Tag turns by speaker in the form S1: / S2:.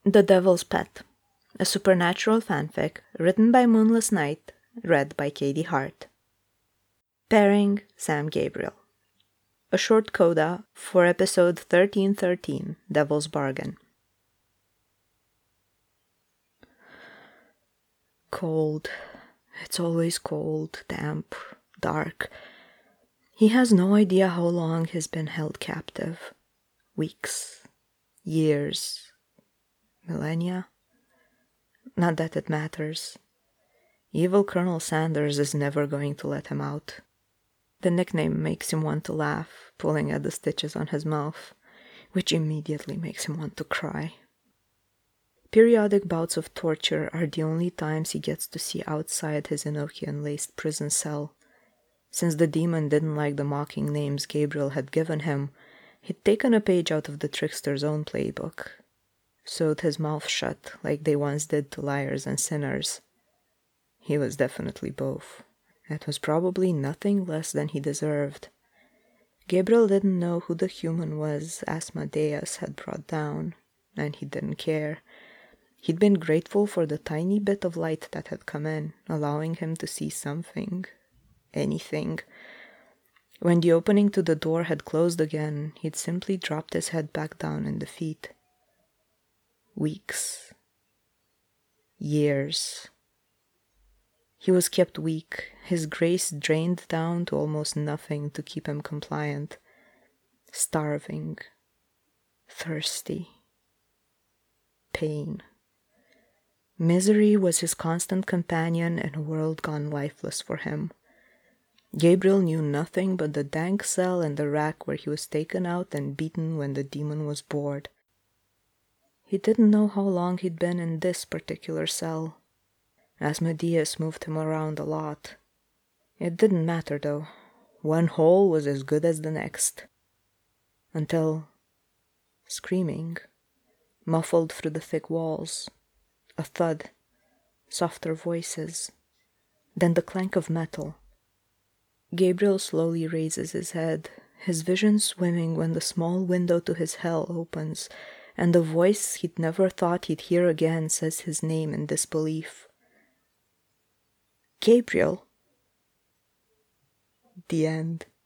S1: The Devil's Pet, a supernatural fanfic written by Moonless Night, read by Katie Hart. Pairing Sam Gabriel. A short coda for episode 1313, Devil's Bargain. Cold. It's always cold, damp, dark. He has no idea how long he's been held captive. Weeks, years, millennia. Not that it matters. Evil Colonel Sanders is never going to let him out. The nickname makes him want to laugh, pulling at the stitches on his mouth, which immediately makes him want to cry. Periodic bouts of torture are the only times he gets to see outside his Enochian-laced prison cell. Since the demon didn't like the mocking names Gabriel had given him, he'd taken a page out of the trickster's own playbook, sewed his mouth shut like they once did to liars and sinners. He was definitely both. It was probably nothing less than he deserved. Gabriel didn't know who the human was Asmodeus had brought down, and he didn't care. He'd been grateful for the tiny bit of light that had come in, allowing him to see something, anything. When the opening to the door had closed again, he'd simply dropped his head back down in defeat. Weeks. Years. He was kept weak, his grace drained down to almost nothing to keep him compliant. Starving. Thirsty. Pain. Misery was his constant companion in a world gone lifeless for him. Gabriel knew nothing but the dank cell and the rack where he was taken out and beaten when the demon was bored. He didn't know how long he'd been in this particular cell. Asmodeus moved him around a lot. It didn't matter, though. One hole was as good as the next. Until... screaming, muffled through the thick walls. A thud. Softer voices. Then the clank of metal. Gabriel slowly raises his head, his vision swimming when the small window to his hell opens, and the voice he'd never thought he'd hear again says his name in disbelief. Gabriel. The end.